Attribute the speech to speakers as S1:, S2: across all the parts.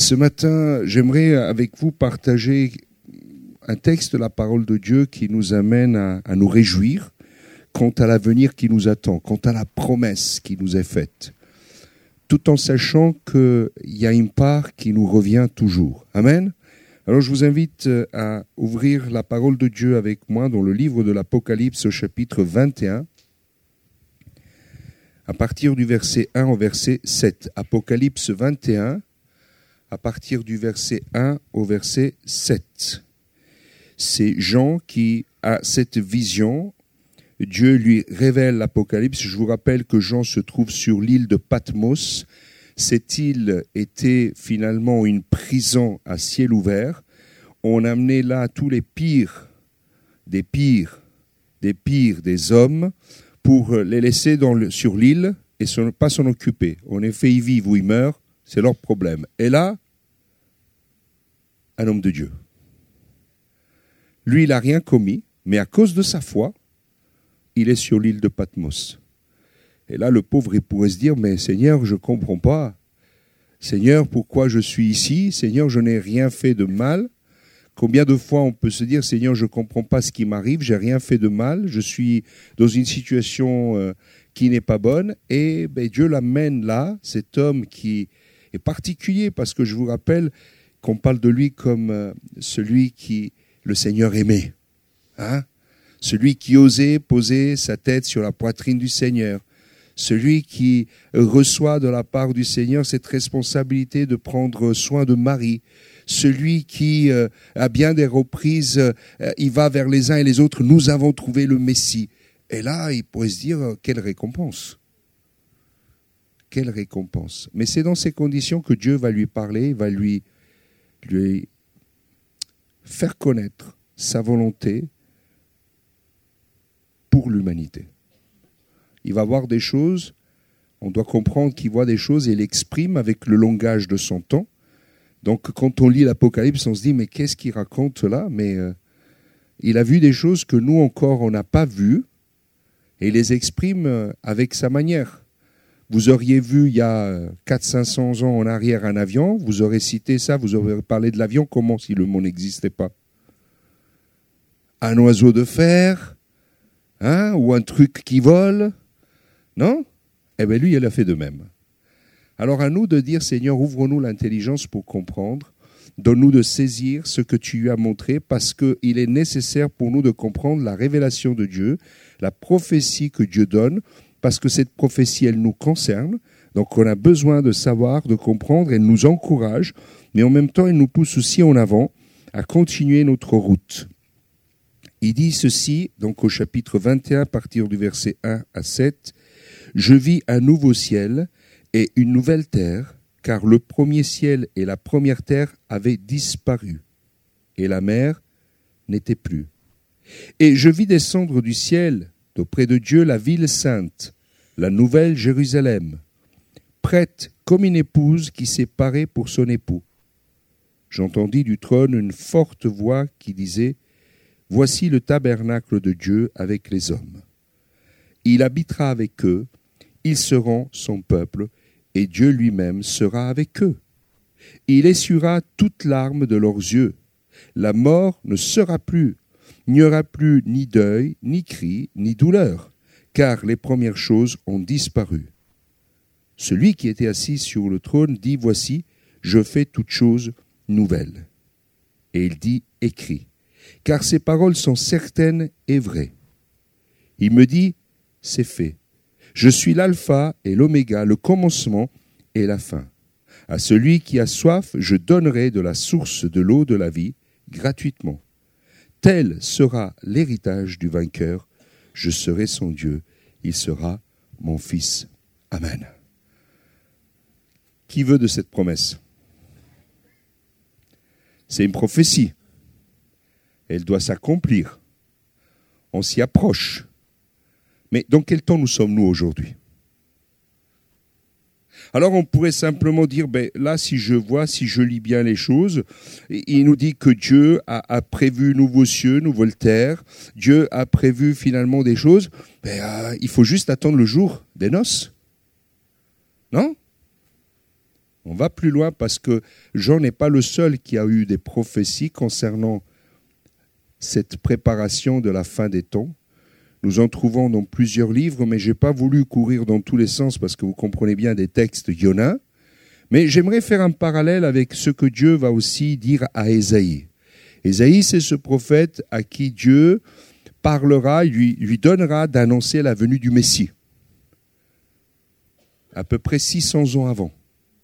S1: Ce matin, j'aimerais avec vous partager un texte de la parole de Dieu qui nous amène à nous réjouir quant à l'avenir qui nous attend, quant à la promesse qui nous est faite, tout en sachant qu'il y a une part qui nous revient toujours. Amen. Alors je vous invite à ouvrir la parole de Dieu avec moi dans le livre de l'Apocalypse au chapitre 21, à partir du verset 1 au verset 7. Apocalypse 21, à partir du verset 1 au verset 7. C'est Jean qui a cette vision. Dieu lui révèle l'Apocalypse. Je vous rappelle que Jean se trouve sur l'île de Patmos. Cette île était finalement une prison à ciel ouvert. On amenait là tous les pires des hommes pour les laisser sur l'île et pas s'en occuper. En effet, ils vivent ou ils meurent, c'est leur problème. Et là, un homme de Dieu. Lui, il n'a rien commis, mais à cause de sa foi, il est sur l'île de Patmos. Et là, le pauvre, il pourrait se dire, mais Seigneur, je ne comprends pas. Seigneur, pourquoi je suis ici? Seigneur, je n'ai rien fait de mal. Combien de fois on peut se dire, Seigneur, je ne comprends pas ce qui m'arrive, j'ai rien fait de mal, je suis dans une situation qui n'est pas bonne. Et Dieu l'amène là, cet homme qui est particulier, parce que je vous rappelle qu'on parle de lui comme celui qui le Seigneur aimait. Hein? Celui qui osait poser sa tête sur la poitrine du Seigneur. Celui qui reçoit de la part du Seigneur cette responsabilité de prendre soin de Marie. Celui qui, à bien des reprises, il va vers les uns et les autres. Nous avons trouvé le Messie. Et là, il pourrait se dire, quelle récompense. Quelle récompense. Mais c'est dans ces conditions que Dieu va lui parler, va lui faire connaître sa volonté pour l'humanité. Il va voir des choses, on doit comprendre qu'il voit des choses et il exprime avec le langage de son temps. Donc quand on lit l'Apocalypse, on se dit, mais qu'est-ce qu'il raconte là? Mais il a vu des choses que nous encore, on n'a pas vues, et il les exprime avec sa manière. Vous auriez vu il y a 400-500 ans en arrière un avion, vous aurez cité ça, vous aurez parlé de l'avion, comment si le mot n'existait pas? Un oiseau de fer, hein, ou un truc qui vole, non? Eh bien lui, il a fait de même. Alors à nous de dire, Seigneur, ouvre-nous l'intelligence pour comprendre, donne-nous de saisir ce que tu lui as montré, parce qu'il est nécessaire pour nous de comprendre la révélation de Dieu, la prophétie que Dieu donne, parce que cette prophétie, elle nous concerne. Donc on a besoin de savoir, de comprendre, elle nous encourage, mais en même temps, elle nous pousse aussi en avant à continuer notre route. Il dit ceci, donc au chapitre 21, à partir du verset 1 à 7, « Je vis un nouveau ciel et une nouvelle terre, car le premier ciel et la première terre avaient disparu, et la mer n'était plus. Et je vis descendre du ciel, d'auprès de Dieu, la ville sainte, la nouvelle Jérusalem, prête comme une épouse qui s'est parée pour son époux. J'entendis du trône une forte voix qui disait, « Voici le tabernacle de Dieu avec les hommes. Il habitera avec eux, ils seront son peuple, et Dieu lui-même sera avec eux. Il essuiera toute larme de leurs yeux. La mort ne sera plus. Il n'y aura plus ni deuil, ni cri, ni douleur, car les premières choses ont disparu. Celui qui était assis sur le trône dit, « Voici, je fais toutes choses nouvelles. » Et il dit, « Écris, car ces paroles sont certaines et vraies. » Il me dit, « C'est fait. Je suis l'alpha et l'oméga, le commencement et la fin. À celui qui a soif, je donnerai de la source de l'eau de la vie gratuitement. Tel sera l'héritage du vainqueur. Je serai son Dieu. Il sera mon fils. Amen. » Qui veut de cette promesse? C'est une prophétie. Elle doit s'accomplir. On s'y approche. Mais dans quel temps nous sommes-nous aujourd'hui? Alors on pourrait simplement dire, là si je lis bien les choses, il nous dit que Dieu a prévu nouveaux cieux, nouvelle terre, Dieu a prévu finalement des choses, il faut juste attendre le jour des noces. Non? On va plus loin parce que Jean n'est pas le seul qui a eu des prophéties concernant cette préparation de la fin des temps. Nous en trouvons dans plusieurs livres, mais je n'ai pas voulu courir dans tous les sens parce que vous comprenez bien des textes, il y en a. Mais j'aimerais faire un parallèle avec ce que Dieu va aussi dire à Ésaïe. Ésaïe, c'est ce prophète à qui Dieu parlera, lui donnera d'annoncer la venue du Messie. À peu près 600 ans avant.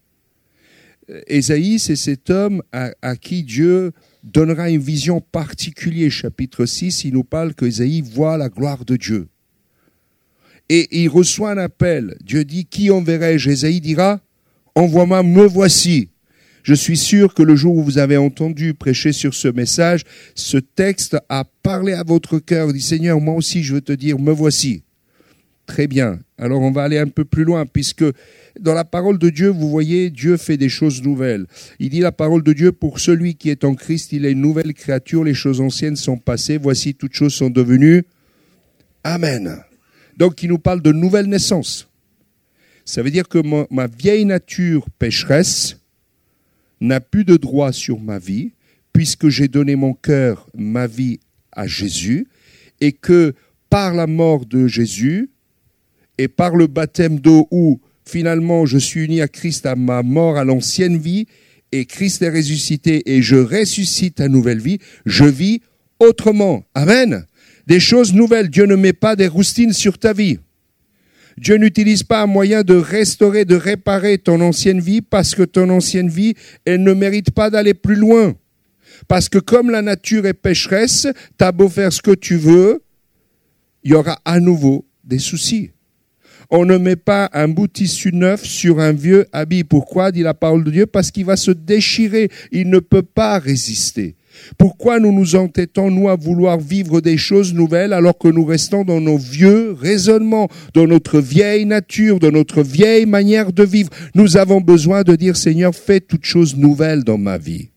S1: Ésaïe, c'est cet homme à qui Dieu donnera une vision particulière. Chapitre 6, il nous parle qu'Ésaïe voit la gloire de Dieu. Et il reçoit un appel. Dieu dit, qui enverrai-je? Ésaïe dira, envoie-moi, me voici. Je suis sûr que le jour où vous avez entendu prêcher sur ce message, ce texte a parlé à votre cœur. Dit, Seigneur, moi aussi je veux te dire, me voici. Très bien. Alors on va aller un peu plus loin, puisque dans la parole de Dieu, vous voyez, Dieu fait des choses nouvelles. Il dit la parole de Dieu, pour celui qui est en Christ, il est une nouvelle créature, les choses anciennes sont passées, voici toutes choses sont devenues. Amen. Donc il nous parle de nouvelle naissance. Ça veut dire que ma vieille nature pécheresse n'a plus de droit sur ma vie, puisque j'ai donné mon cœur, ma vie à Jésus, et que par la mort de Jésus, et par le baptême d'eau où finalement je suis uni à Christ à ma mort, à l'ancienne vie, et Christ est ressuscité et je ressuscite à nouvelle vie, je vis autrement. Amen. Des choses nouvelles. Dieu ne met pas des roustines sur ta vie. Dieu n'utilise pas un moyen de restaurer, de réparer ton ancienne vie parce que ton ancienne vie, elle ne mérite pas d'aller plus loin. Parce que comme la nature est pécheresse, t'as beau faire ce que tu veux, il y aura à nouveau des soucis. On ne met pas un bout de tissu neuf sur un vieux habit. Pourquoi, dit la parole de Dieu? Parce qu'il va se déchirer. Il ne peut pas résister. Pourquoi nous nous entêtons, nous, à vouloir vivre des choses nouvelles alors que nous restons dans nos vieux raisonnements, dans notre vieille nature, dans notre vieille manière de vivre? Nous avons besoin de dire, Seigneur, fais toutes choses nouvelles dans ma vie.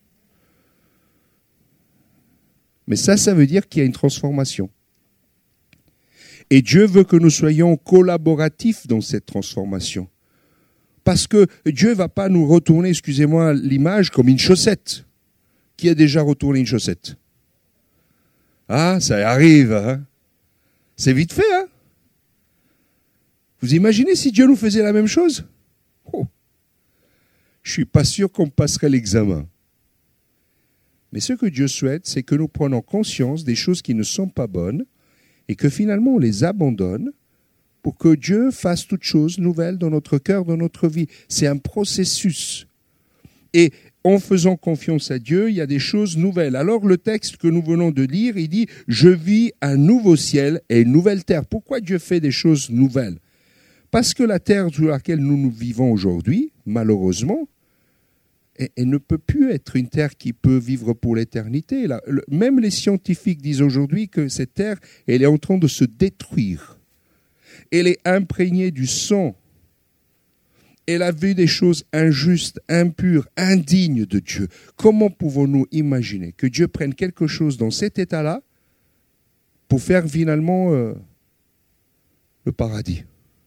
S1: Mais ça veut dire qu'il y a une transformation. Et Dieu veut que nous soyons collaboratifs dans cette transformation. Parce que Dieu ne va pas nous retourner, excusez-moi l'image, comme une chaussette. Qui a déjà retourné une chaussette? Ah, ça arrive, hein? C'est vite fait, hein? Vous imaginez si Dieu nous faisait la même chose? Oh. Je ne suis pas sûr qu'on passerait l'examen. Mais ce que Dieu souhaite, c'est que nous prenions conscience des choses qui ne sont pas bonnes et que finalement on les abandonne pour que Dieu fasse toutes choses nouvelles dans notre cœur, dans notre vie. C'est un processus. Et en faisant confiance à Dieu, il y a des choses nouvelles. Alors le texte que nous venons de lire, il dit « Je vis un nouveau ciel et une nouvelle terre ». Pourquoi Dieu fait des choses nouvelles? Parce que la terre sur laquelle nous vivons aujourd'hui, malheureusement, elle ne peut plus être une terre qui peut vivre pour l'éternité. Même les scientifiques disent aujourd'hui que cette terre, elle est en train de se détruire. Elle est imprégnée du sang. Elle a vu des choses injustes, impures, indignes de Dieu. Comment pouvons-nous imaginer que Dieu prenne quelque chose dans cet état-là pour faire finalement le paradis?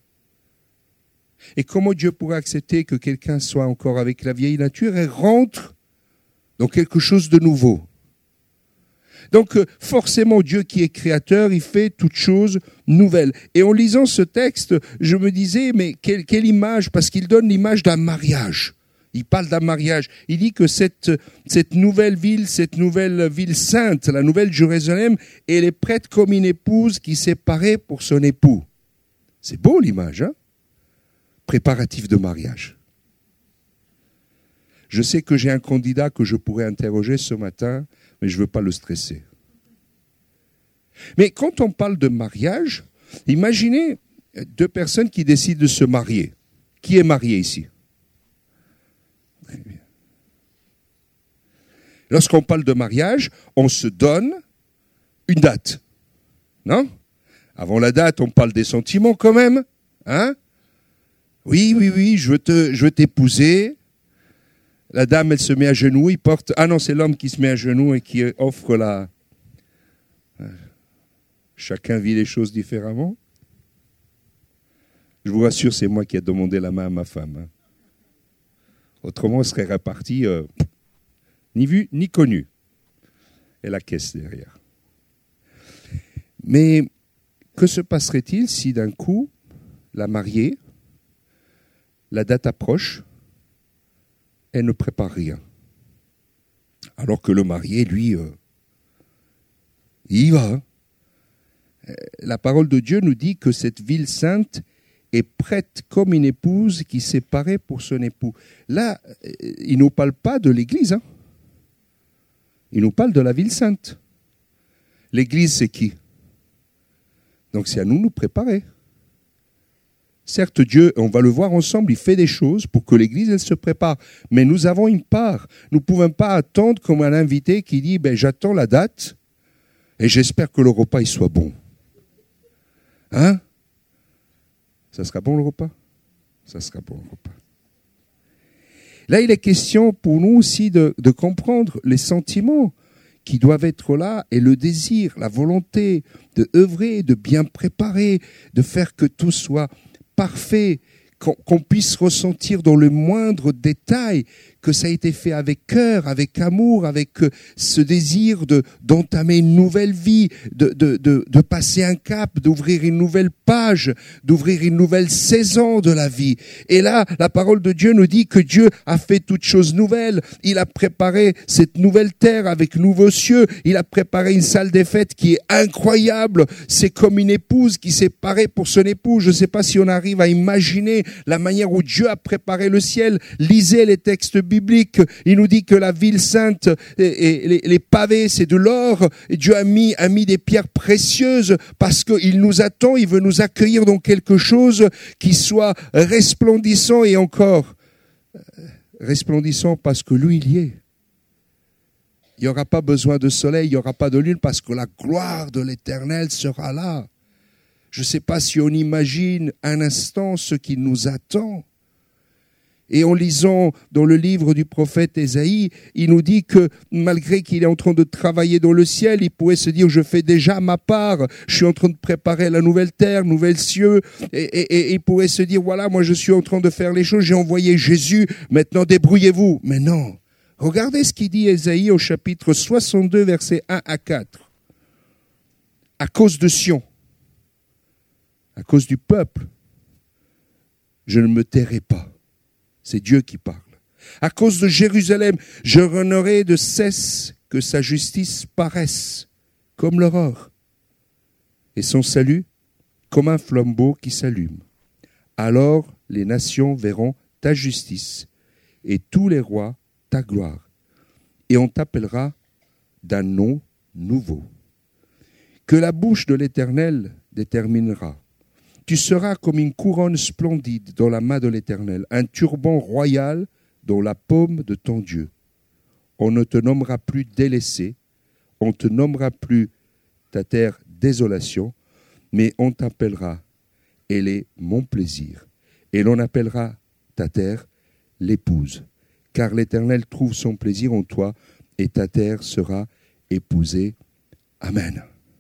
S1: Et comment Dieu pourrait accepter que quelqu'un soit encore avec la vieille nature et rentre dans quelque chose de nouveau? Donc forcément, Dieu qui est créateur, il fait toutes choses nouvelles. Et en lisant ce texte, je me disais, mais quelle image? Parce qu'il donne l'image d'un mariage. Il parle d'un mariage. Il dit que cette nouvelle ville sainte, la nouvelle Jérusalem, elle est prête comme une épouse qui s'est parée pour son époux. C'est beau l'image, hein? Préparatif de mariage. Je sais que j'ai un candidat que je pourrais interroger ce matin, mais je ne veux pas le stresser. Mais quand on parle de mariage, imaginez deux personnes qui décident de se marier. Qui est marié ici? Très bien. Lorsqu'on parle de mariage, on se donne une date. Non? Avant la date, on parle des sentiments quand même. Hein? Oui, je veux t'épouser. La dame, elle se met à genoux, il porte... Ah non, c'est l'homme qui se met à genoux et qui offre la... Chacun vit les choses différemment. Je vous rassure, c'est moi qui ai demandé la main à ma femme. Hein. Autrement, elle serait repartie ni vue ni connue. Et la caisse derrière. Mais que se passerait-il si d'un coup, la mariée, la date approche, elle ne prépare rien? Alors que le marié, lui, il y va. La parole de Dieu nous dit que cette ville sainte est prête comme une épouse qui s'est parée pour son époux. Là, il ne nous parle pas de l'Église. Hein. Il nous parle de la ville sainte. L'Église, c'est qui? Donc c'est à nous de nous préparer. Certes, Dieu, on va le voir ensemble, il fait des choses pour que l'Église, elle se prépare. Mais nous avons une part. Nous ne pouvons pas attendre comme un invité qui dit j'attends la date et j'espère que le repas il soit bon. Hein? Ça sera bon le repas? Ça sera bon le repas. Là, il est question pour nous aussi de comprendre les sentiments qui doivent être là et le désir, la volonté de œuvrer, de bien préparer, de faire que tout soit parfait, qu'on puisse ressentir dans le moindre détail que ça a été fait avec cœur, avec amour, avec ce désir d'entamer une nouvelle vie, de passer un cap, d'ouvrir une nouvelle page, d'ouvrir une nouvelle saison de la vie. Et là, la parole de Dieu nous dit que Dieu a fait toutes choses nouvelles. Il a préparé cette nouvelle terre avec nouveaux cieux. Il a préparé une salle des fêtes qui est incroyable. C'est comme une épouse qui s'est parée pour son époux. Je ne sais pas si on arrive à imaginer la manière où Dieu a préparé le ciel. Lisez les textes biblique, il nous dit que la ville sainte et les pavés, c'est de l'or. Et Dieu a mis des pierres précieuses parce qu'il nous attend, il veut nous accueillir dans quelque chose qui soit resplendissant et encore resplendissant parce que lui, il y est. Il n'y aura pas besoin de soleil, il n'y aura pas de lune parce que la gloire de l'Éternel sera là. Je ne sais pas si on imagine un instant ce qui nous attend. Et en lisant dans le livre du prophète Ésaïe, il nous dit que malgré qu'il est en train de travailler dans le ciel, il pourrait se dire, je fais déjà ma part, je suis en train de préparer la nouvelle terre, nouvelle cieux, et il pourrait se dire, voilà, moi je suis en train de faire les choses, j'ai envoyé Jésus, maintenant débrouillez-vous. Mais non, regardez ce qu'il dit Ésaïe au chapitre 62, versets 1 à 4. À cause de Sion, à cause du peuple, je ne me tairai pas. C'est Dieu qui parle. À cause de Jérusalem, je renaurai de cesse que sa justice paraisse comme l'aurore et son salut comme un flambeau qui s'allume. Alors les nations verront ta justice et tous les rois ta gloire. Et on t'appellera d'un nom nouveau que la bouche de l'Éternel déterminera. Tu seras comme une couronne splendide dans la main de l'Éternel, un turban royal dans la paume de ton Dieu. On ne te nommera plus délaissé, on ne te nommera plus ta terre désolation, mais on t'appellera, elle est mon plaisir. Et l'on appellera ta terre l'épouse, car l'Éternel trouve son plaisir en toi, et ta terre sera épousée. Amen.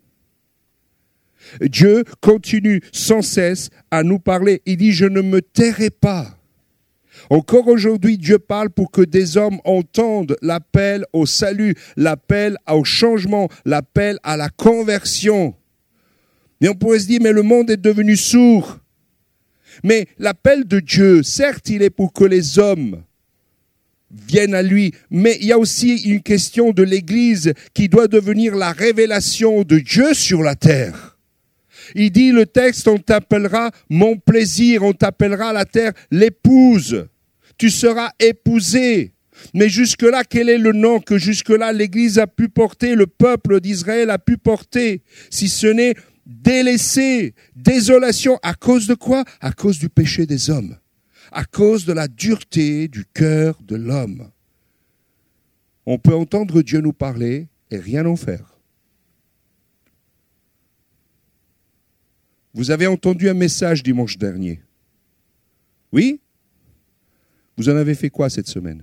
S1: Dieu continue sans cesse à nous parler. Il dit, je ne me tairai pas. Encore aujourd'hui, Dieu parle pour que des hommes entendent l'appel au salut, l'appel au changement, l'appel à la conversion. Et on pourrait se dire, mais le monde est devenu sourd. Mais l'appel de Dieu, certes, il est pour que les hommes viennent à lui, mais il y a aussi une question de l'Église qui doit devenir la révélation de Dieu sur la terre. Il dit, le texte, on t'appellera mon plaisir, on t'appellera la terre l'épouse. Tu seras épousé. Mais jusque-là, quel est le nom que jusque-là l'Église a pu porter, le peuple d'Israël a pu porter, si ce n'est délaissé, désolation. À cause de quoi? À cause du péché des hommes. À cause de la dureté du cœur de l'homme. On peut entendre Dieu nous parler et rien en faire. Vous avez entendu un message dimanche dernier. Oui? Vous en avez fait quoi cette semaine?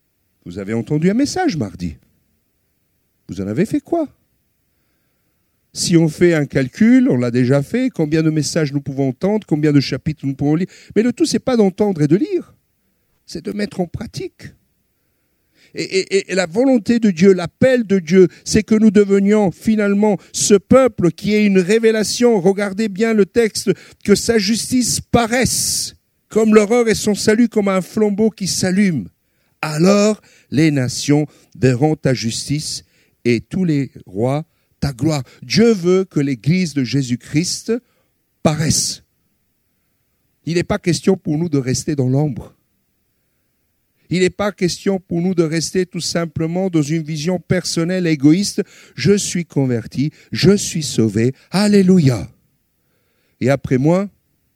S1: Vous avez entendu un message mardi. Vous en avez fait quoi? Si on fait un calcul, on l'a déjà fait, combien de messages nous pouvons entendre, combien de chapitres nous pouvons lire. Mais le tout, c'est pas d'entendre et de lire, c'est de mettre en pratique. Et la volonté de Dieu, l'appel de Dieu, c'est que nous devenions finalement ce peuple qui ait une révélation. Regardez bien le texte, que sa justice paraisse comme l'aurore et son salut comme un flambeau qui s'allume. Alors les nations verront ta justice et tous les rois ta gloire. Dieu veut que l'Église de Jésus-Christ paraisse. Il n'est pas question pour nous de rester dans l'ombre. Il n'est pas question pour nous de rester tout simplement dans une vision personnelle, égoïste. Je suis converti, je suis sauvé, alléluia. Et après moi,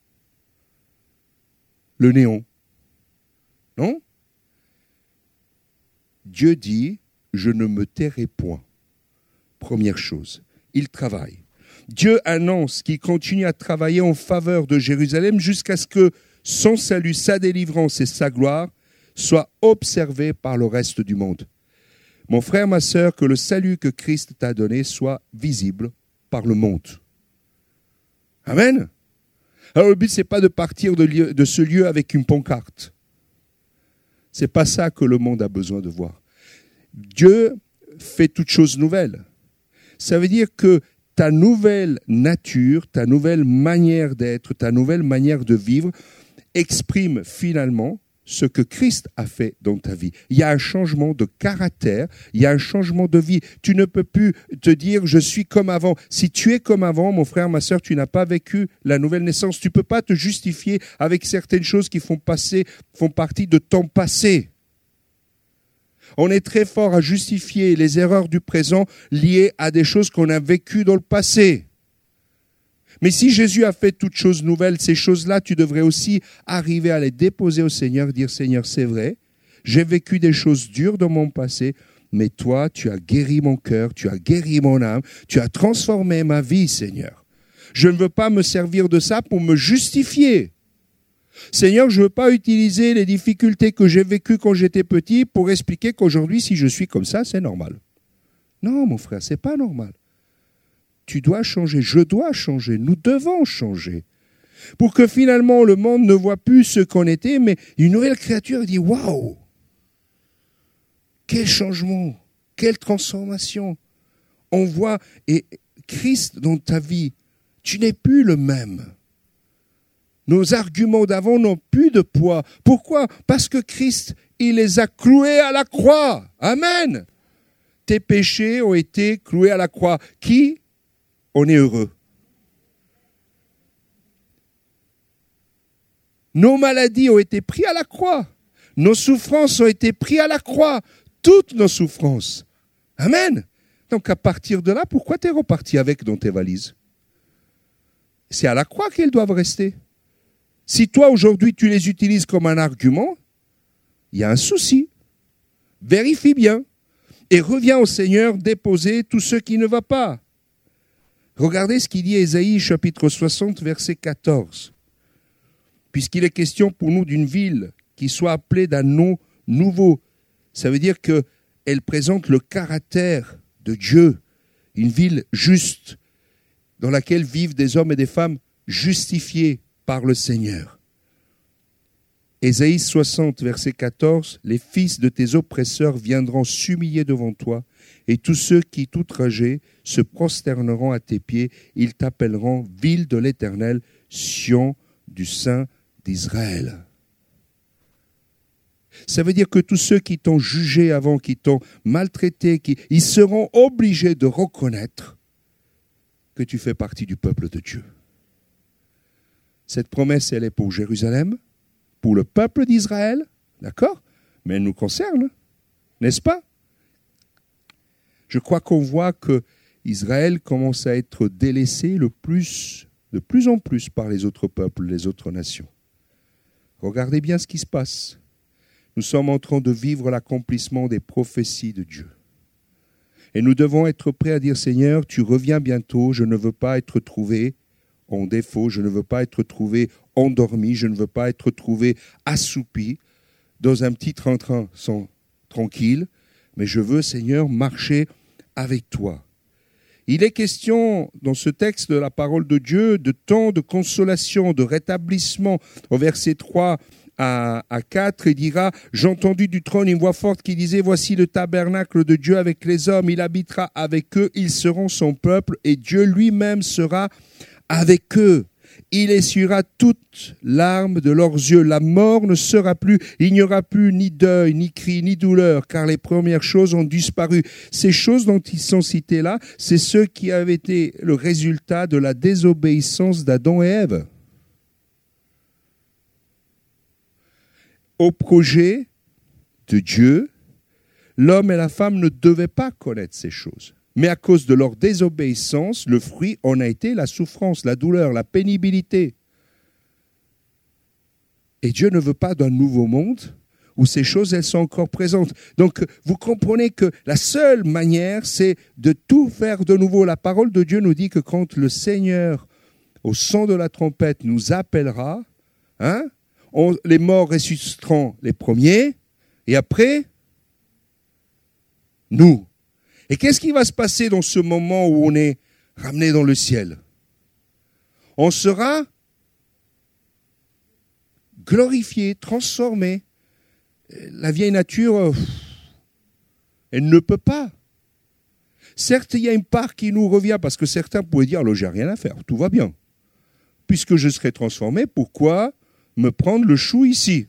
S1: le néant. Non? Dieu dit, je ne me tairai point. Première chose, il travaille. Dieu annonce qu'il continue à travailler en faveur de Jérusalem jusqu'à ce que son salut, sa délivrance et sa gloire soient observés par le reste du monde. Mon frère, ma sœur, que le salut que Christ t'a donné soit visible par le monde. Amen. Alors le but, c'est pas de partir de ce lieu avec une pancarte. C'est pas ça que le monde a besoin de voir. Dieu fait toutes choses nouvelles. Ça veut dire que ta nouvelle nature, ta nouvelle manière d'être, ta nouvelle manière de vivre exprime finalement ce que Christ a fait dans ta vie. Il y a un changement de caractère, il y a un changement de vie. Tu ne peux plus te dire « je suis comme avant ». Si tu es comme avant, mon frère, ma sœur, tu n'as pas vécu la nouvelle naissance. Tu ne peux pas te justifier avec certaines choses qui font partie de ton passé. On est très fort à justifier les erreurs du présent liées à des choses qu'on a vécues dans le passé. Mais si Jésus a fait toutes choses nouvelles, ces choses-là, tu devrais aussi arriver à les déposer au Seigneur, dire « Seigneur, c'est vrai, j'ai vécu des choses dures dans mon passé, mais toi, tu as guéri mon cœur, tu as guéri mon âme, tu as transformé ma vie, Seigneur. Je ne veux pas me servir de ça pour me justifier. Seigneur, je ne veux pas utiliser les difficultés que j'ai vécues quand j'étais petit pour expliquer qu'aujourd'hui, si je suis comme ça, c'est normal. Non, mon frère, c'est pas normal. Tu dois changer, je dois changer, nous devons changer. Pour que finalement le monde ne voit plus ce qu'on était, mais une nouvelle créature dit « Waouh ! Quel changement, quelle transformation !» On voit, et Christ dans ta vie, tu n'es plus le même. Nos arguments d'avant n'ont plus de poids. Pourquoi? Parce que Christ, il les a cloués à la croix. Amen. Tes péchés ont été cloués à la croix. Qui? On est heureux. Nos maladies ont été prises à la croix. Nos souffrances ont été prises à la croix. Toutes nos souffrances. Amen. Donc à partir de là, pourquoi tu es reparti avec dans tes valises? C'est à la croix qu'elles doivent rester. Si toi aujourd'hui tu les utilises comme un argument, il y a un souci. Vérifie bien. Et reviens au Seigneur déposer tout ce qui ne va pas. Regardez ce qu'il dit Ésaïe, chapitre 60, verset 14. Puisqu'il est question pour nous d'une ville qui soit appelée d'un nom nouveau. Ça veut dire qu'elle présente le caractère de Dieu. Une ville juste, dans laquelle vivent des hommes et des femmes justifiés par le Seigneur. Ésaïe 60, verset 14. « Les fils de tes oppresseurs viendront s'humilier devant toi, et tous ceux qui t'outrageaient se prosterneront à tes pieds. Ils t'appelleront ville de l'Éternel, Sion du Saint d'Israël. » Ça veut dire que tous ceux qui t'ont jugé avant, qui t'ont maltraité, ils seront obligés de reconnaître que tu fais partie du peuple de Dieu. Cette promesse, elle est pour Jérusalem, pour le peuple d'Israël, d'accord? Mais elle nous concerne, n'est-ce pas? Je crois qu'on voit que Israël commence à être délaissé de plus en plus par les autres peuples, les autres nations. Regardez bien ce qui se passe. Nous sommes en train de vivre l'accomplissement des prophéties de Dieu. Et nous devons être prêts à dire, Seigneur, tu reviens bientôt, je ne veux pas être trouvé en défaut, je ne veux pas être trouvé endormi, je ne veux pas être trouvé assoupi dans un petit train-train tranquille, mais je veux, Seigneur, marcher avec toi. Il est question dans ce texte de la parole de Dieu de temps de consolation, de rétablissement. Au verset 3 à 4, il dira « J'ai entendu du trône une voix forte qui disait « Voici le tabernacle de Dieu avec les hommes, il habitera avec eux, ils seront son peuple et Dieu lui-même sera avec eux. Il essuiera toutes larmes de leurs yeux. La mort ne sera plus. Il n'y aura plus ni deuil, ni cri, ni douleur, car les premières choses ont disparu. » Ces choses dont ils sont cités là, c'est ceux qui avaient été le résultat de la désobéissance d'Adam et Ève. Au projet de Dieu, l'homme et la femme ne devaient pas connaître ces choses. Mais à cause de leur désobéissance, le fruit en a été la souffrance, la douleur, la pénibilité. Et Dieu ne veut pas d'un nouveau monde où ces choses, elles sont encore présentes. Donc, vous comprenez que la seule manière, c'est de tout faire de nouveau. La parole de Dieu nous dit que quand le Seigneur, au son de la trompette, nous appellera, les morts ressusciteront les premiers, et après, nous. Et qu'est-ce qui va se passer dans ce moment où on est ramené dans le ciel? On sera glorifié, transformé. La vieille nature, elle ne peut pas. Certes, il y a une part qui nous revient, parce que certains pourraient dire, alors j'ai rien à faire, tout va bien. Puisque je serai transformé, pourquoi me prendre le chou ici?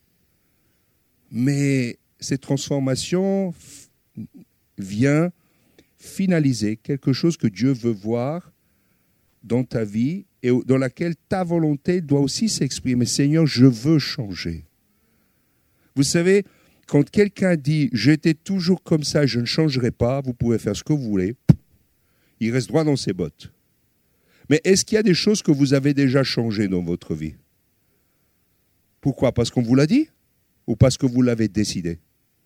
S1: Mais cette transformation vient finaliser quelque chose que Dieu veut voir dans ta vie et dans laquelle ta volonté doit aussi s'exprimer. Seigneur, je veux changer. Vous savez, quand quelqu'un dit « j'étais toujours comme ça, je ne changerai pas », vous pouvez faire ce que vous voulez, il reste droit dans ses bottes. Mais est-ce qu'il y a des choses que vous avez déjà changées dans votre vie? Pourquoi? Parce qu'on vous l'a dit ou parce que vous l'avez décidé?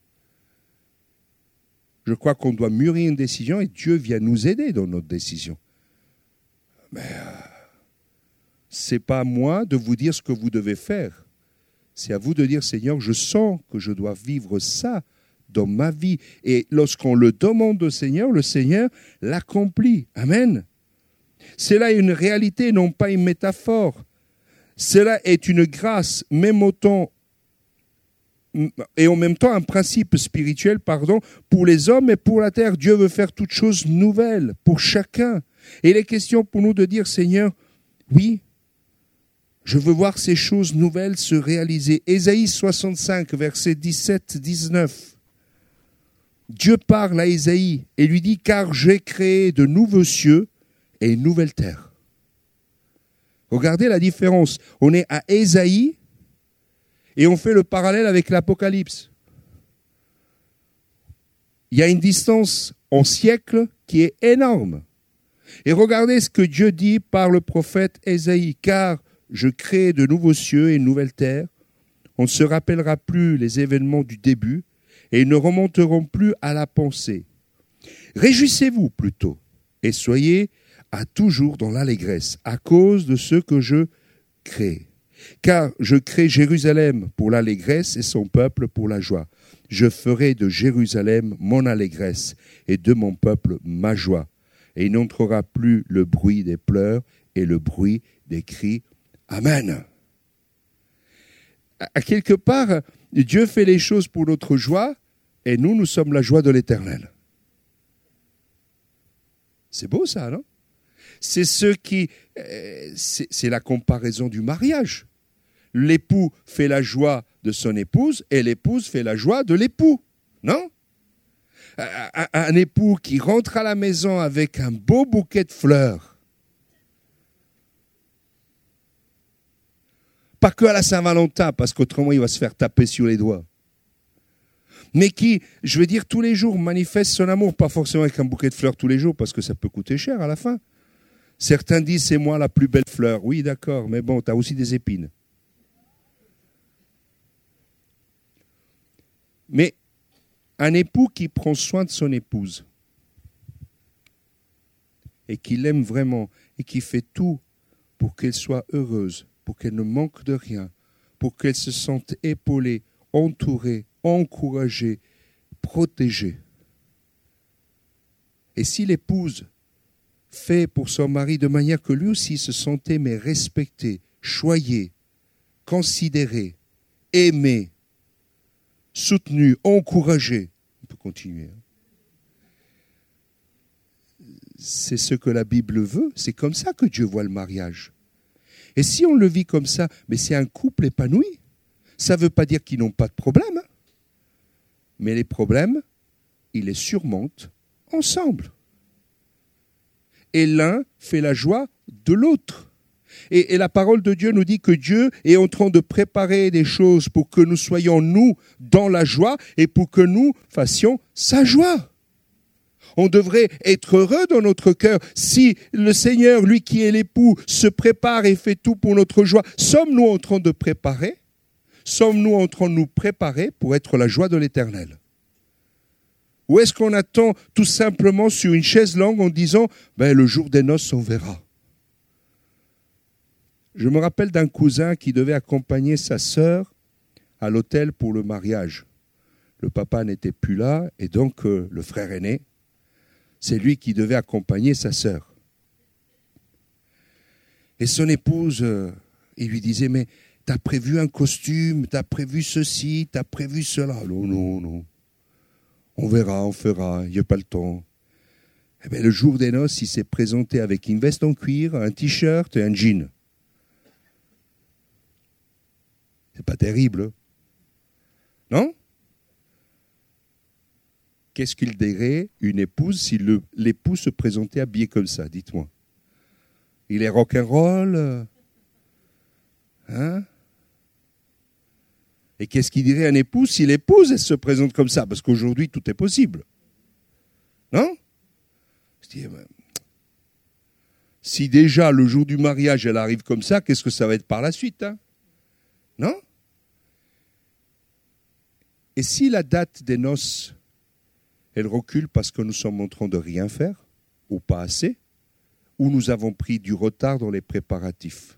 S1: Je crois qu'on doit mûrir une décision et Dieu vient nous aider dans notre décision. Mais ce n'est pas à moi de vous dire ce que vous devez faire. C'est à vous de dire, Seigneur, je sens que je dois vivre ça dans ma vie. Et lorsqu'on le demande au Seigneur, le Seigneur l'accomplit. Amen. Cela est une réalité, non pas une métaphore. Cela est une grâce, même autant et en même temps un principe spirituel, pour les hommes et pour la terre. Dieu veut faire toutes choses nouvelles pour chacun. Et il est question pour nous de dire, Seigneur, oui, je veux voir ces choses nouvelles se réaliser. Ésaïe 65, versets 17-19. Dieu parle à Ésaïe et lui dit, car j'ai créé de nouveaux cieux et une nouvelle terre. Regardez la différence. On est à Ésaïe, et on fait le parallèle avec l'Apocalypse. Il y a une distance en siècles qui est énorme. Et regardez ce que Dieu dit par le prophète Ésaïe. Car je crée de nouveaux cieux et une nouvelle terre. On ne se rappellera plus les événements du début et ils ne remonteront plus à la pensée. Réjouissez-vous plutôt et soyez à toujours dans l'allégresse à cause de ce que je crée. Car je crée Jérusalem pour l'allégresse et son peuple pour la joie. Je ferai de Jérusalem mon allégresse et de mon peuple ma joie. Et il n'entrera plus le bruit des pleurs et le bruit des cris. Amen. À quelque part, Dieu fait les choses pour notre joie et nous sommes la joie de l'Éternel. C'est beau ça, non? C'est la comparaison du mariage. L'époux fait la joie de son épouse et l'épouse fait la joie de l'époux, non? Un époux qui rentre à la maison avec un beau bouquet de fleurs. Pas que à la Saint-Valentin, parce qu'autrement il va se faire taper sur les doigts. Mais qui, je veux dire, tous les jours manifeste son amour, pas forcément avec un bouquet de fleurs tous les jours, parce que ça peut coûter cher à la fin. Certains disent, c'est moi la plus belle fleur. Oui, d'accord, mais bon, tu as aussi des épines. Mais un époux qui prend soin de son épouse et qui l'aime vraiment et qui fait tout pour qu'elle soit heureuse, pour qu'elle ne manque de rien, pour qu'elle se sente épaulée, entourée, encouragée, protégée. Et si l'épouse fait pour son mari de manière que lui aussi se sentait mais respecté, choyé, considéré, aimé, soutenu, encouragé. On peut continuer. C'est ce que la Bible veut. C'est comme ça que Dieu voit le mariage. Et si on le vit comme ça, mais c'est un couple épanoui. Ça ne veut pas dire qu'ils n'ont pas de problème. Hein. Mais les problèmes, ils les surmontent ensemble. Et l'un fait la joie de l'autre. Et la parole de Dieu nous dit que Dieu est en train de préparer des choses pour que nous soyons, nous, dans la joie et pour que nous fassions sa joie. On devrait être heureux dans notre cœur. Si le Seigneur, lui qui est l'époux, se prépare et fait tout pour notre joie, sommes-nous en train de préparer? Sommes-nous en train de nous préparer pour être la joie de l'Éternel? Ou est-ce qu'on attend tout simplement sur une chaise longue en disant « le jour des noces, on verra ». Je me rappelle d'un cousin qui devait accompagner sa sœur à l'hôtel pour le mariage. Le papa n'était plus là et donc le frère aîné, c'est lui qui devait accompagner sa sœur. Et son épouse, il lui disait, mais t'as prévu un costume, t'as prévu ceci, t'as prévu cela. Non. On verra, on fera, il n'y a pas le temps. Eh bien, le jour des noces, il s'est présenté avec une veste en cuir, un t-shirt et un jean. C'est pas terrible, non? Qu'est-ce qu'il dirait une épouse si l'époux se présentait habillé comme ça? Dites-moi. Il est rock'n'roll, hein? Et qu'est-ce qu'il dirait un époux si l'épouse elle se présente comme ça? Parce qu'aujourd'hui, tout est possible. Non? Si déjà, le jour du mariage, elle arrive comme ça, qu'est-ce que ça va être par la suite? Hein? Non? Et si la date des noces, elle recule parce que nous sommes en train de rien faire, ou pas assez, ou nous avons pris du retard dans les préparatifs?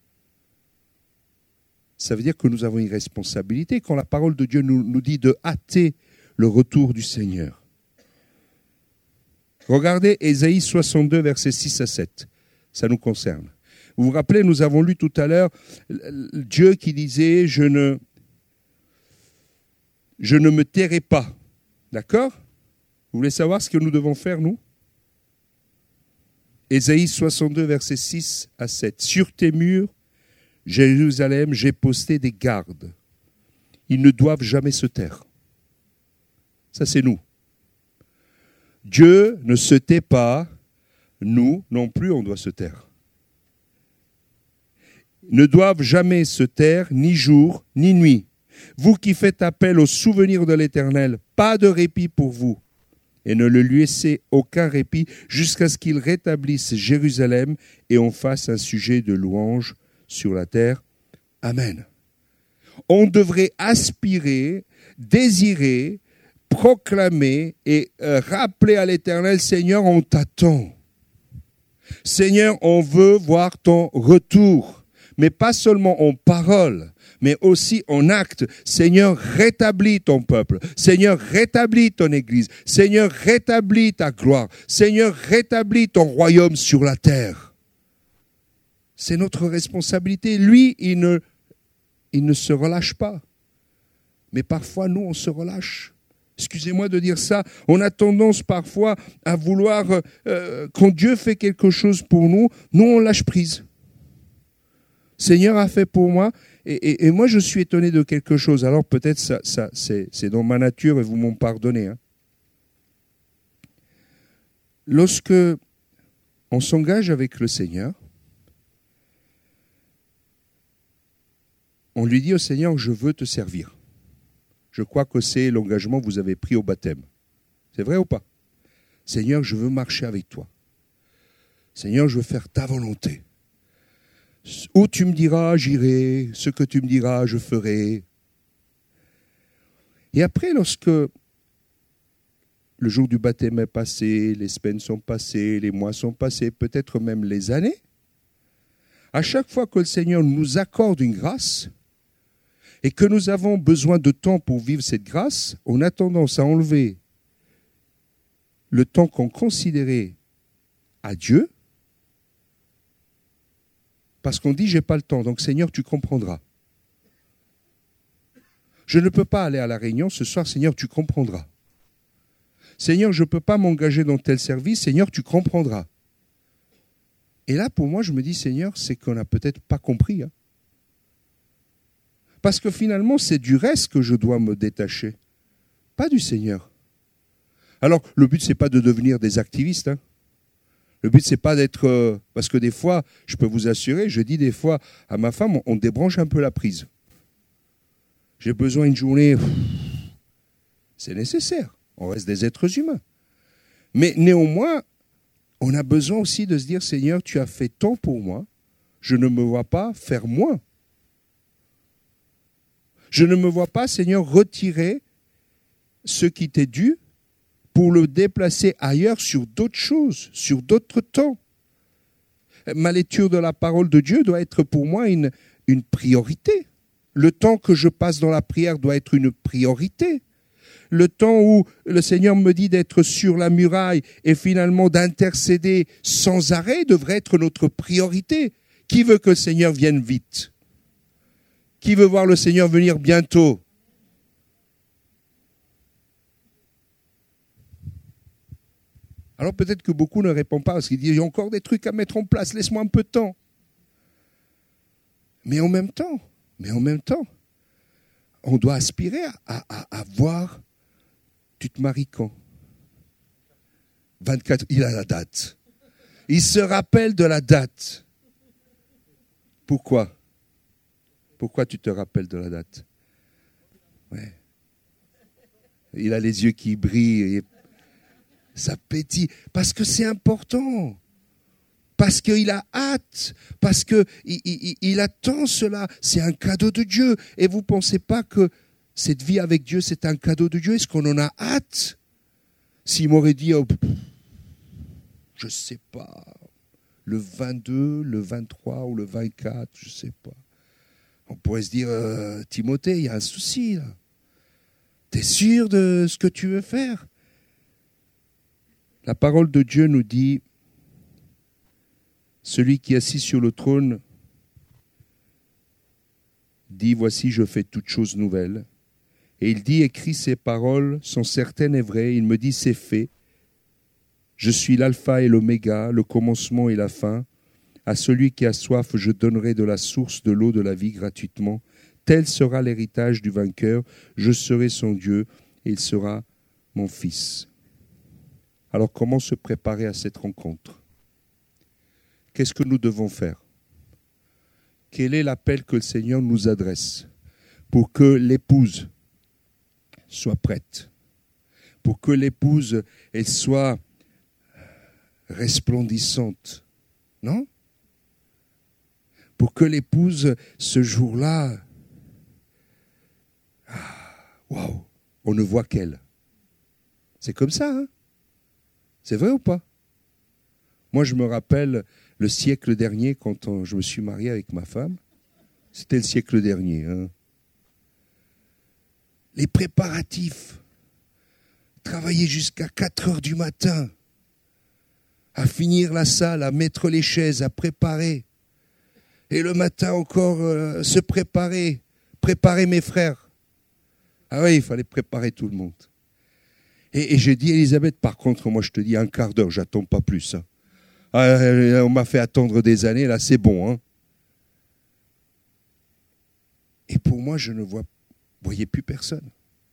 S1: Ça veut dire que nous avons une responsabilité quand la parole de Dieu nous dit de hâter le retour du Seigneur. Regardez Ésaïe 62, versets 6 à 7. Ça nous concerne. Vous vous rappelez, nous avons lu tout à l'heure Dieu qui disait « Je ne me tairai pas ». D'accord? Vous voulez savoir ce que nous devons faire, nous? Ésaïe 62, versets 6 à 7. « Sur tes murs, Jérusalem, j'ai posté des gardes. Ils ne doivent jamais se taire. » Ça, c'est nous. Dieu ne se tait pas. Nous, non plus, on doit se taire. Ne doivent jamais se taire, ni jour, ni nuit. Vous qui faites appel au souvenir de l'Éternel, pas de répit pour vous. Et ne le laissez aucun répit jusqu'à ce qu'il rétablisse Jérusalem et en fasse un sujet de louange sur la terre. Amen. On devrait aspirer, désirer, proclamer et rappeler à l'Éternel, Seigneur, on t'attend. Seigneur, on veut voir ton retour, mais pas seulement en parole, mais aussi en acte. Seigneur, rétablis ton peuple. Seigneur, rétablis ton Église. Seigneur, rétablis ta gloire. Seigneur, rétablis ton royaume sur la terre. C'est notre responsabilité. Lui, il ne se relâche pas. Mais parfois, nous, on se relâche. Excusez-moi de dire ça. On a tendance parfois à vouloir, quand Dieu fait quelque chose pour nous, nous, on lâche prise. Seigneur a fait pour moi, et moi, je suis étonné de quelque chose. Alors, peut-être ça c'est dans ma nature et vous m'en pardonnez. Hein. Lorsque on s'engage avec le Seigneur, on lui dit au Seigneur, je veux te servir. Je crois que c'est l'engagement que vous avez pris au baptême. C'est vrai ou pas? Seigneur, je veux marcher avec toi. Seigneur, je veux faire ta volonté. Où tu me diras, j'irai. Ce que tu me diras, je ferai. Et après, lorsque le jour du baptême est passé, les semaines sont passées, les mois sont passés, peut-être même les années, à chaque fois que le Seigneur nous accorde une grâce, et que nous avons besoin de temps pour vivre cette grâce, on a tendance à enlever le temps qu'on considérait à Dieu, parce qu'on dit, j'ai pas le temps, donc Seigneur, tu comprendras. Je ne peux pas aller à la réunion ce soir, Seigneur, tu comprendras. Seigneur, je ne peux pas m'engager dans tel service, Seigneur, tu comprendras. Et là, pour moi, je me dis, Seigneur, c'est qu'on n'a peut-être pas compris. Hein. Parce que finalement, c'est du reste que je dois me détacher, pas du Seigneur. Alors, le but, ce n'est pas de devenir des activistes. Hein. Le but, ce n'est pas d'être... parce que des fois, je peux vous assurer, je dis des fois à ma femme, on débranche un peu la prise. J'ai besoin d'une journée... C'est nécessaire. On reste des êtres humains. Mais néanmoins, on a besoin aussi de se dire, Seigneur, tu as fait tant pour moi, je ne me vois pas faire moins. Je ne me vois pas, Seigneur, retirer ce qui t'est dû pour le déplacer ailleurs sur d'autres choses, sur d'autres temps. Ma lecture de la parole de Dieu doit être pour moi une priorité. Le temps que je passe dans la prière doit être une priorité. Le temps où le Seigneur me dit d'être sur la muraille et finalement d'intercéder sans arrêt devrait être notre priorité. Qui veut que le Seigneur vienne vite? Qui veut voir le Seigneur venir bientôt? Alors peut-être que beaucoup ne répondent pas parce qu'ils disent, il y a encore des trucs à mettre en place, laisse-moi un peu de temps. Mais en même temps, on doit aspirer à voir, tu te maries quand? 24, il a la date. Il se rappelle de la date. Pourquoi? Pourquoi tu te rappelles de la date? Ouais. Il a les yeux qui brillent et ça pétille. Parce que c'est important. Parce qu'il a hâte. Parce qu'il attend cela. C'est un cadeau de Dieu. Et vous ne pensez pas que cette vie avec Dieu, c'est un cadeau de Dieu? Est-ce qu'on en a hâte? S'il m'aurait dit, oh, je ne sais pas, le 22, le 23 ou le 24, je ne sais pas. On pourrait se dire, Timothée, il y a un souci là. Tu es sûr de ce que tu veux faire? La parole de Dieu nous dit, celui qui est assis sur le trône dit, voici, je fais toutes choses nouvelles. Et il dit, écris ces paroles sont certaines et vraies. Il me dit, c'est fait. Je suis l'alpha et l'oméga, le commencement et la fin. À celui qui a soif, je donnerai de la source de l'eau de la vie gratuitement. Tel sera l'héritage du vainqueur. Je serai son Dieu et il sera mon fils. Alors comment se préparer à cette rencontre? Qu'est-ce que nous devons faire? Quel est l'appel que le Seigneur nous adresse pour que l'épouse soit prête, pour que l'épouse elle soit resplendissante, non? Pour que l'épouse, ce jour-là, waouh, on ne voit qu'elle. C'est comme ça, hein? C'est vrai ou pas? Moi, je me rappelle le siècle dernier, quand je me suis marié avec ma femme. C'était le siècle dernier. Hein? Les préparatifs. Travailler jusqu'à 4 heures du matin. À finir la salle, à mettre les chaises, à préparer. Et le matin encore, se préparer. Préparer mes frères. Ah oui, il fallait préparer tout le monde. Et j'ai dit, Elisabeth, par contre, moi je te dis, un quart d'heure, j'attends pas plus. Hein. Ah, on m'a fait attendre des années, là c'est bon. Hein. Et pour moi, je ne voyais plus personne.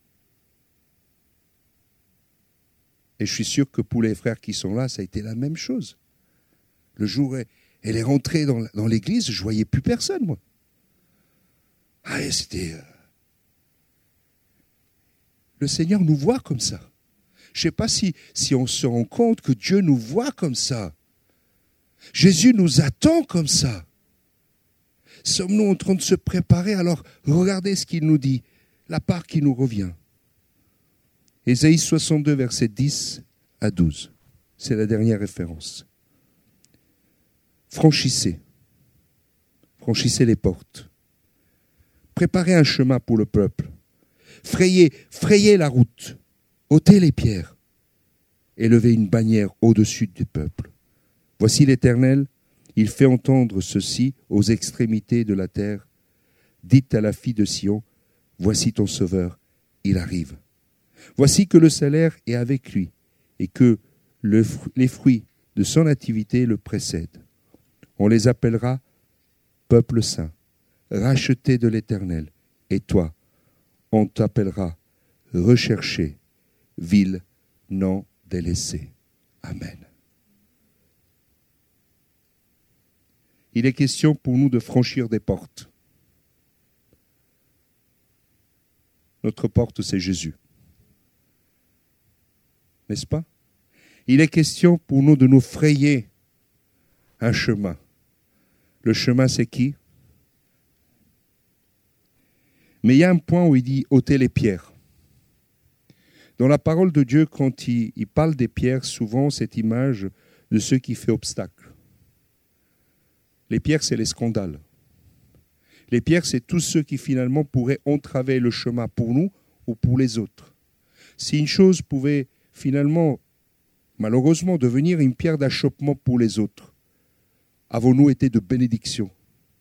S1: Et je suis sûr que pour les frères qui sont là, ça a été la même chose. Le jour où elle est rentrée dans l'église, je ne voyais plus personne, moi. Ah, et c'était... Le Seigneur nous voit comme ça. Je ne sais pas si on se rend compte que Dieu nous voit comme ça. Jésus nous attend comme ça. Sommes-nous en train de se préparer? Alors, regardez ce qu'il nous dit, la part qui nous revient. Ésaïe 62, versets 10 à 12. C'est la dernière référence. Franchissez les portes. Préparez un chemin pour le peuple. Frayez la route. Ôtez les pierres. Et levez une bannière au-dessus du peuple. Voici l'Éternel, il fait entendre ceci aux extrémités de la terre. Dites à la fille de Sion, voici ton sauveur, il arrive. Voici que le salaire est avec lui et que les fruits de son activité le précèdent. On les appellera peuple saint, racheté de l'Éternel. Et toi, on t'appellera recherché, ville non délaissée. Amen. Il est question pour nous de franchir des portes. Notre porte, c'est Jésus. N'est-ce pas? Il est question pour nous de nous frayer un chemin. Le chemin, c'est qui? Mais il y a un point où il dit ôter les pierres. Dans la parole de Dieu, quand il parle des pierres, souvent cette image de ceux qui font obstacle. Les pierres, c'est les scandales. Les pierres, c'est tous ceux qui finalement pourraient entraver le chemin pour nous ou pour les autres. Si une chose pouvait finalement, malheureusement, devenir une pierre d'achoppement pour les autres, avons-nous été de bénédiction?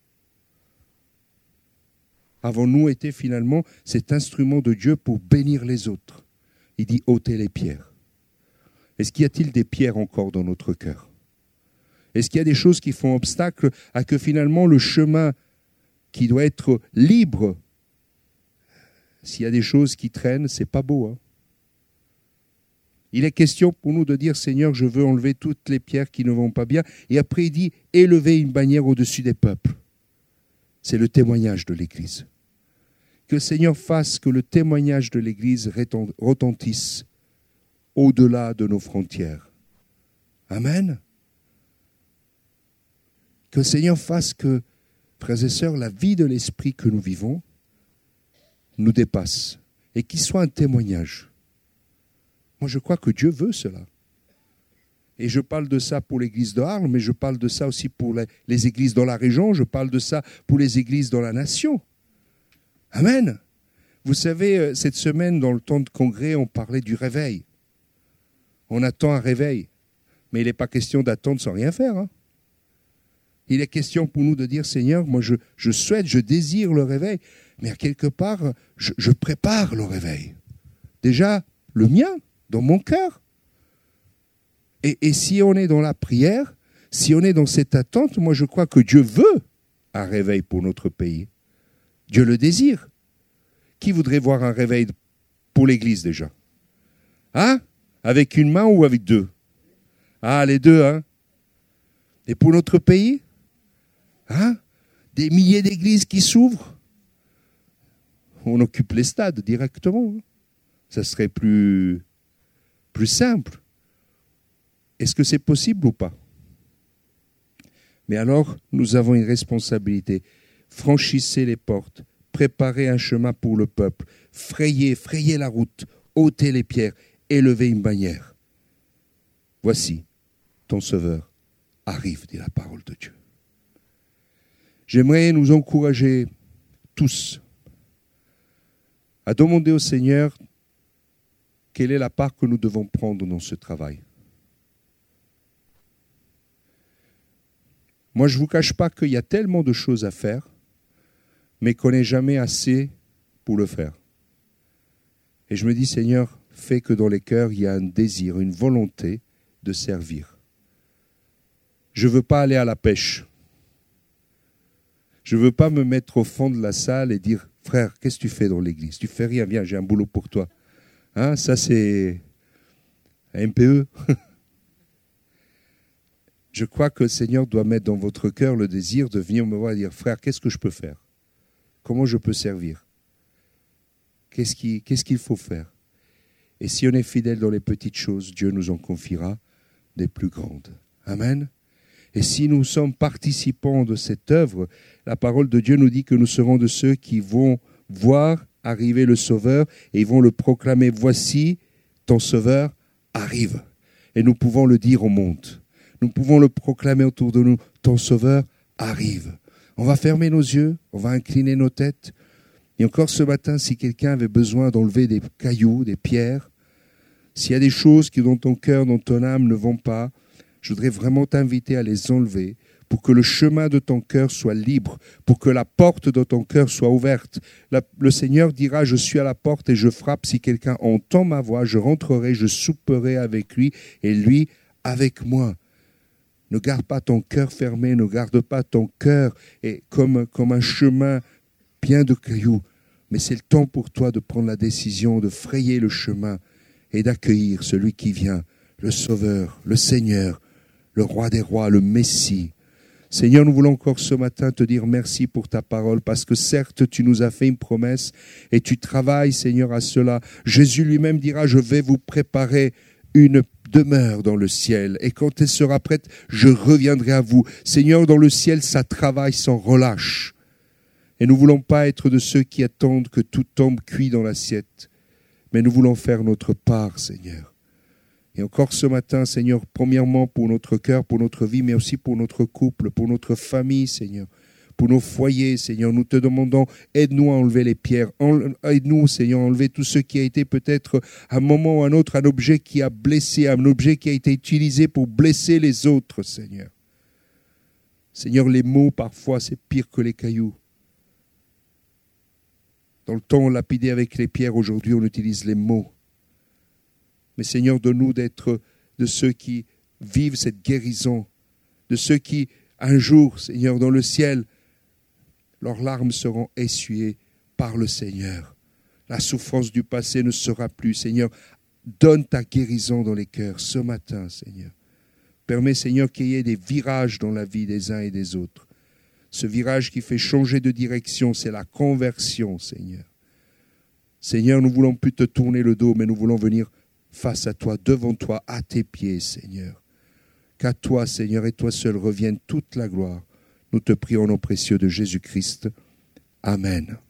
S1: Avons-nous été finalement cet instrument de Dieu pour bénir les autres? Il dit ôter les pierres. Est-ce qu'il y a-t-il des pierres encore dans notre cœur? Est-ce qu'il y a des choses qui font obstacle à que finalement le chemin qui doit être libre, s'il y a des choses qui traînent, c'est pas beau. Hein? Il est question pour nous de dire, Seigneur, je veux enlever toutes les pierres qui ne vont pas bien. Et après, il dit, élever une bannière au-dessus des peuples. C'est le témoignage de l'Église. Que le Seigneur fasse que le témoignage de l'Église retentisse au-delà de nos frontières. Amen. Que le Seigneur fasse que, frères et sœurs, la vie de l'Esprit que nous vivons nous dépasse et qu'il soit un témoignage. Moi, je crois que Dieu veut cela. Et je parle de ça pour l'église de Arles, mais je parle de ça aussi pour les églises dans la région, je parle de ça pour les églises dans la nation. Amen. Vous savez, cette semaine, dans le temps de congrès, on parlait du réveil. On attend un réveil. Mais il n'est pas question d'attendre sans rien faire. Hein. Il est question pour nous de dire, Seigneur, moi je souhaite, je désire le réveil, mais à quelque part, je prépare le réveil. Déjà, le mien, dans mon cœur. Et si on est dans la prière, si on est dans cette attente, moi je crois que Dieu veut un réveil pour notre pays. Dieu le désire. Qui voudrait voir un réveil pour l'Église déjà? Hein? Avec une main ou avec deux? Ah, les deux, hein? Et pour notre pays? Hein? Des milliers d'églises qui s'ouvrent? On occupe les stades directement. Hein? Ça serait plus simple. Est-ce que c'est possible ou pas? Mais alors, nous avons une responsabilité. Franchissez les portes, préparez un chemin pour le peuple, frayez la route, ôtez les pierres, élevez une bannière. Voici, ton Sauveur arrive, dit la parole de Dieu. J'aimerais nous encourager tous à demander au Seigneur quelle est la part que nous devons prendre dans ce travail. Moi, je ne vous cache pas qu'il y a tellement de choses à faire, mais qu'on n'est jamais assez pour le faire. Et je me dis, Seigneur, fais que dans les cœurs, il y a un désir, une volonté de servir. Je ne veux pas aller à la pêche. Je ne veux pas me mettre au fond de la salle et dire, frère, qu'est-ce que tu fais dans l'église? Tu fais rien, viens, j'ai un boulot pour toi. Hein, ça, c'est un MPE. Je crois que le Seigneur doit mettre dans votre cœur le désir de venir me voir et dire, frère, qu'est-ce que je peux faire? Comment je peux servir? Qu'est-ce qu'il faut faire? Et si on est fidèle dans les petites choses, Dieu nous en confiera des plus grandes. Amen. Et si nous sommes participants de cette œuvre, la parole de Dieu nous dit que nous serons de ceux qui vont voir arriver le Sauveur et ils vont le proclamer, voici, ton Sauveur arrive. Et nous pouvons le dire au monde. Nous pouvons le proclamer autour de nous, ton Sauveur arrive. On va fermer nos yeux, on va incliner nos têtes. Et encore ce matin, si quelqu'un avait besoin d'enlever des cailloux, des pierres, s'il y a des choses qui dans ton cœur, dans ton âme ne vont pas, Je voudrais vraiment t'inviter à les enlever pour que le chemin de ton cœur soit libre, pour que la porte de ton cœur soit ouverte. Le Seigneur dira, je suis à la porte et je frappe. Si quelqu'un entend ma voix, je rentrerai, je souperai avec lui et lui avec moi. Ne garde pas ton cœur fermé, ne garde pas ton cœur comme un chemin plein de cailloux. Mais c'est le temps pour toi de prendre la décision, de frayer le chemin et d'accueillir celui qui vient, le Sauveur, le Seigneur, le Roi des rois, le Messie. Seigneur, nous voulons encore ce matin te dire merci pour ta parole, parce que certes, tu nous as fait une promesse et tu travailles, Seigneur, à cela. Jésus lui-même dira, je vais vous préparer une demeure dans le ciel, et quand elle sera prête, je reviendrai à vous. Seigneur, dans le ciel, ça travaille sans relâche. Et nous ne voulons pas être de ceux qui attendent que tout tombe cuit dans l'assiette, mais nous voulons faire notre part, Seigneur. Et encore ce matin, Seigneur, premièrement pour notre cœur, pour notre vie, mais aussi pour notre couple, pour notre famille, Seigneur, pour nos foyers, Seigneur. Nous te demandons, aide-nous à enlever les pierres. Aide-nous, Seigneur, à enlever tout ce qui a été peut-être à un moment ou à un autre, un objet qui a blessé, un objet qui a été utilisé pour blesser les autres, Seigneur. Seigneur, les mots, parfois, c'est pire que les cailloux. Dans le temps, on lapidait avec les pierres. Aujourd'hui, on utilise les mots. Mais Seigneur, donne-nous d'être de ceux qui vivent cette guérison, de ceux qui, un jour, Seigneur, dans le ciel, leurs larmes seront essuyées par le Seigneur. La souffrance du passé ne sera plus. Seigneur, donne ta guérison dans les cœurs ce matin, Seigneur. Permets, Seigneur, qu'il y ait des virages dans la vie des uns et des autres. Ce virage qui fait changer de direction, c'est la conversion, Seigneur. Seigneur, nous ne voulons plus te tourner le dos, mais nous voulons venir face à toi, devant toi, à tes pieds, Seigneur. Qu'à toi, Seigneur, et toi seul revienne toute la gloire. Nous te prions au nom précieux de Jésus-Christ. Amen.